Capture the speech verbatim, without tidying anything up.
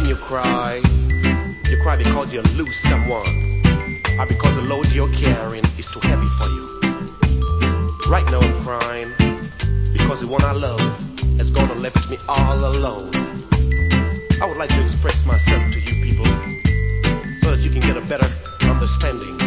When you cry, you cry because you lose someone, or because the load you're carrying is too heavy for you. Right now I'm crying because the one I love has gone and left me all alone. I would like to express myself to you people so that you can get a better understanding